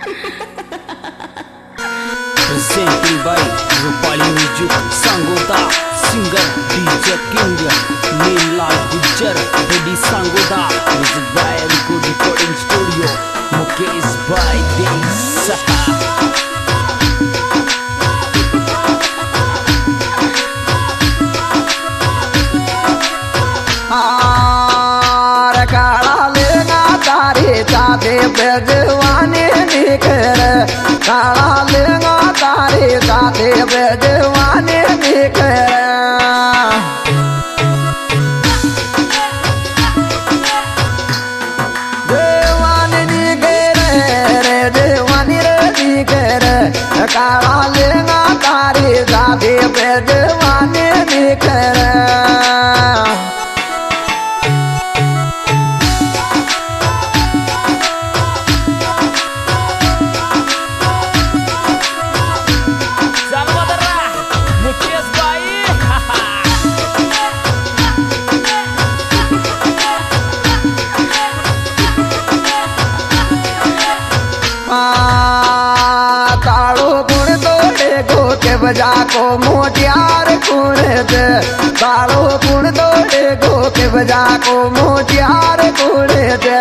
Presenting by Rupali Music, Sangoda, singer DJ King, Neelal Gujjar, Ready Sangoda, music by Good Recording Studio, Mukesh by Desaha. चादे पे जवानी निखर काला लेगा तारे चादे पे जवानी निखर जवानी निखर रे जवानी रे निखर काला लेगा तारे चादे पे जवानी निखर बजा को मोटियार कुण दे कालो कुण दौड़े गो के बजा को मोटियार कुण दे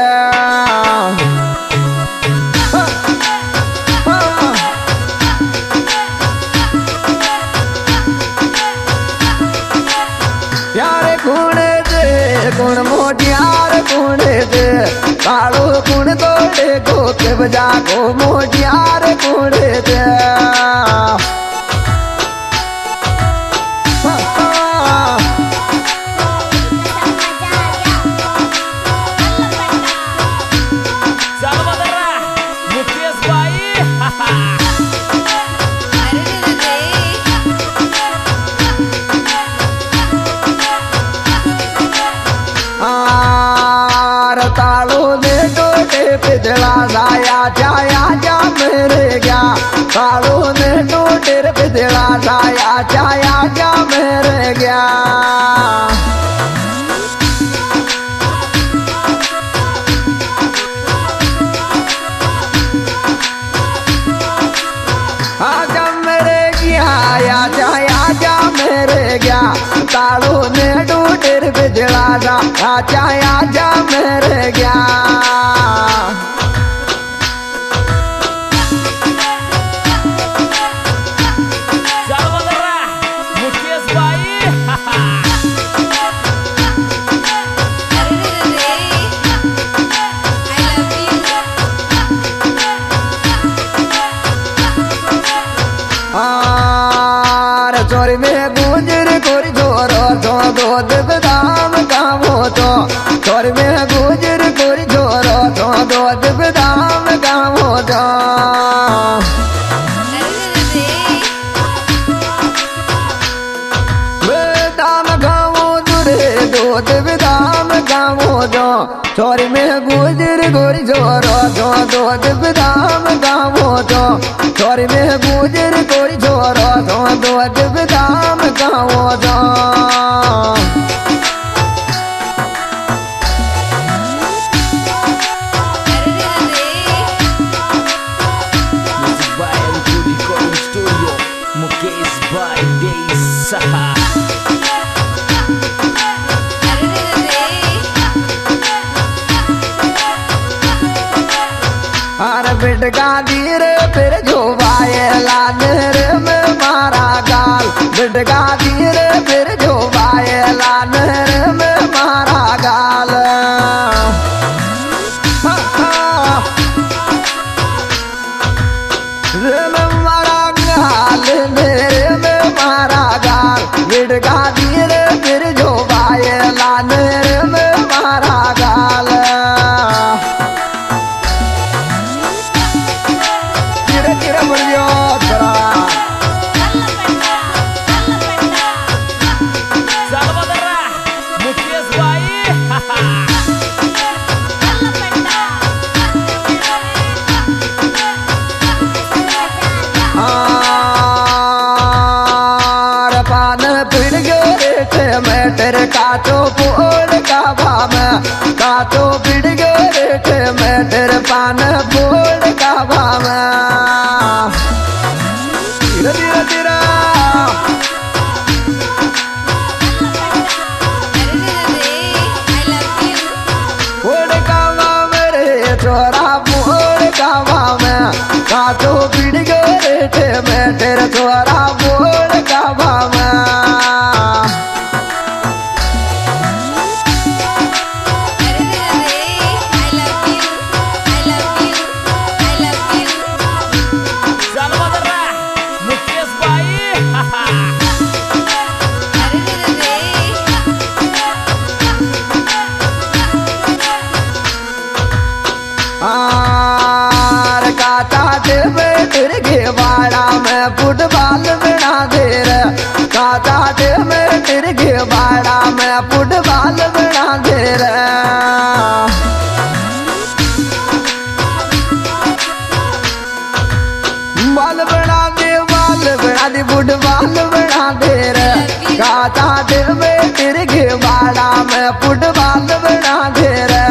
यार कुण दे कुण मोटियार कुण दे कालो कुण दौड़े गो के बजा को मोटियार कुण दे पिछड़ा साया छाया जा मेरे गया कालो ने टोटेर पिछड़ा साया छाया जा मेरे गया आजा मेरे गया या छाया जा मेरे गया कालो ने टोटेर पिछड़ा साया छाया जा मेरे गया चोरी में गुजर कोरी जोरो तो दो दिवदाम गावो तो चोरी में गुजर कोरी जोरो तो दो दिवदाम गावो तो बेदाम गावो दुरे दो दिवदाम गावो तो चोरी में गुजर कोरी जोरो तो दो दिवदाम गावो तो चोरी में गुजर कोरी जोरो तो दो दिवदाम गावो तो Music by Good Recording Studio, Mukesh by Desaha. बिटका धीरे फिर जो वायला नहर में मारा गाल बिटका धीरे फिर जो वायला नहर में मारा गाल मारा गाल नहर में मारा गाल बिटका धीरे फिर जो वायला नहर में मारा गाल मेटर काचो फूल का भाव काचो बिड़ गए मेटर पान फूल का भाव में धीरे धीरे धीरे छोरा बोल गावा में काटो पीड़ गए में तेरे छोरा बोल गावा में वाड़ा में फुटबॉल बना दे रे काटा में तिरगे वाड़ा में फुटबॉल बना दे रे बॉल बना दे फुटबॉल बना दे रे काटा में तिरगे वाड़ा में फुटबॉल बना दे रे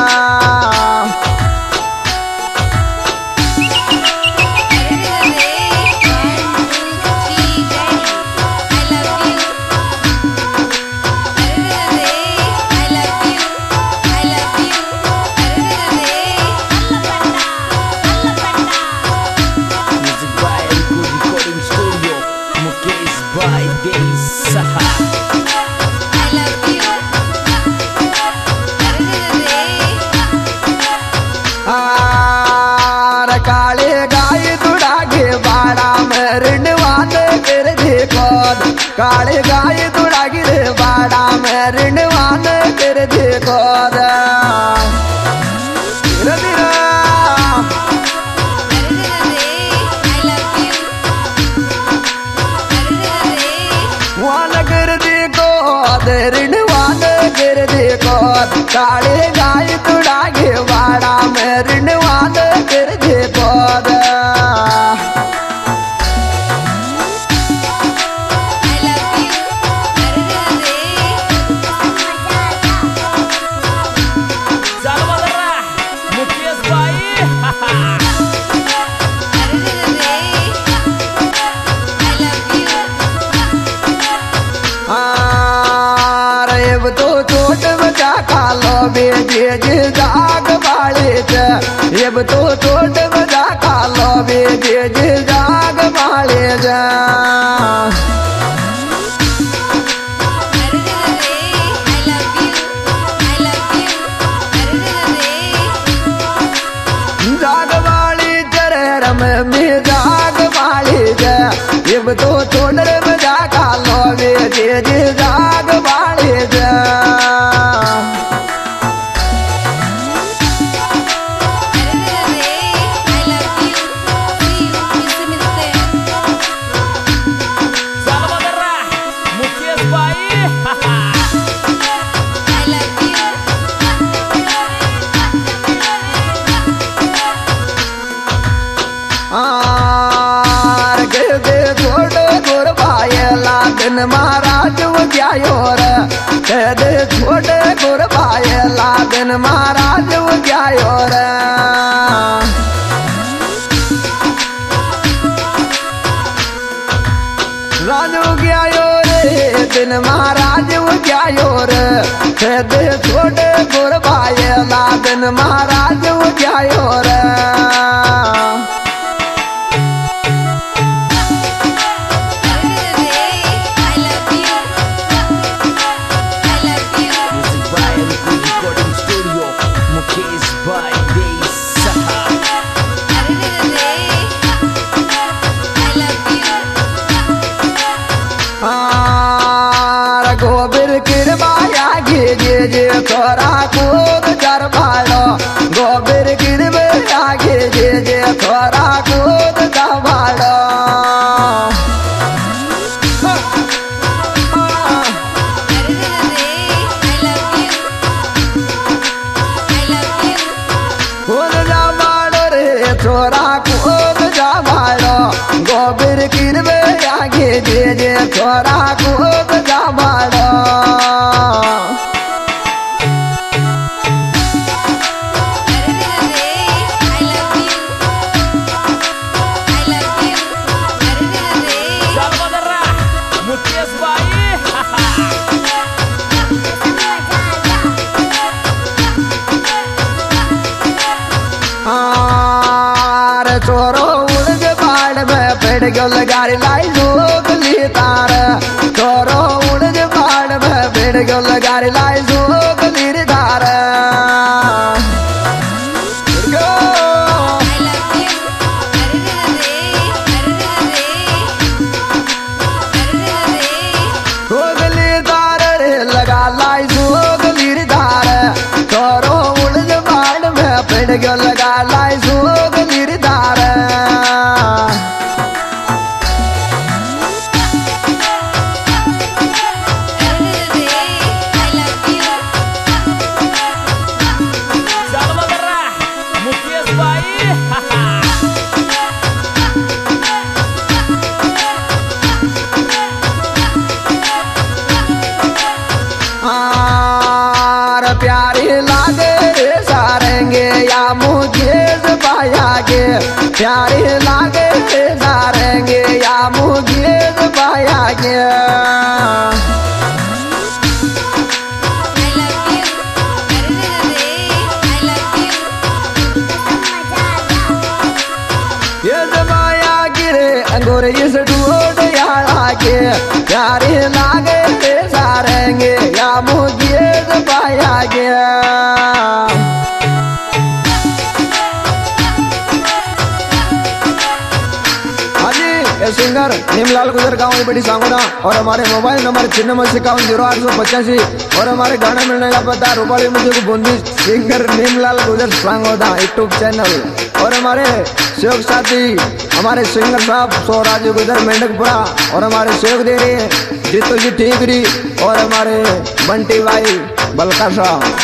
काले गाय दुड़ागे बाड़ा में ऋणवान कर देखो काले गाय दुड़ागे रे बाड़ा में ऋणवान कर देखो कर देखो ऋणवान कर देखो काले गाय दुड़ागे बाड़ा में ऋणवान कर देखो तो चोट बचा खालो बेजे जाग बाड़े जब तो चोट बचा खालो बेजे जाग बाड़े जा जाग बाड़ी चरम में जाग बाड़े जब तो चोट बचा खालो बेजे जाग बाड़े जा दिन महाराज वो क्या योर दे छोटे गुर भाईला दिन महाराज वो क्या योर राजू क्या योर दिन महाराज वो क्या योर दे छोटे गुर भाईला दिन महाराज वो क्या योर गोबर किरबाया गे थोड़ा कूद कर भाड़ो गोबर किरबाया गे थोड़ा कूद का भाड़ो कूद जा भाड़ो रे थोड़ा कूद जा भाड़ो गोबर किरबाया गे थोड़ा कूद जा भाड़ो तारे छोरो उड़ज बाड़ में पेड़ गयो लगारी लाई जोगली तारे छोरो उड़ज बाड़ में पेड़ गयो लगारी लाई जोगली रे तारे गयो लगा लाई जोग निर्धार मुकेश भाई प्यारी लागे सारेंगे या मुझे पाया गे प्यारी लागे सारेंगे या मुझे पाया गे ये जमाया गिरे अंगूर इस ढूंढ यार के प्यारी लागे सारेंगे या मुझे पाया गया सिंगर नीमलाल गुजर गाँव बड़ी सांगोदा और हमारे मोबाइल नंबर 96510885 और हमारे गाने मिलने का पता रूपाली मुझे बूंदी सिंगर नीमलाल गुजर सांगोदा यूट्यूब चैनल और हमारे सहयोग साथी हमारे सिंगर साहब सोराज गुजर मेंढकपुरा और हमारे सहयोग दे रहे हैं जीतू जी ठीकरी और हमारे बंटी भाई बलका साहब।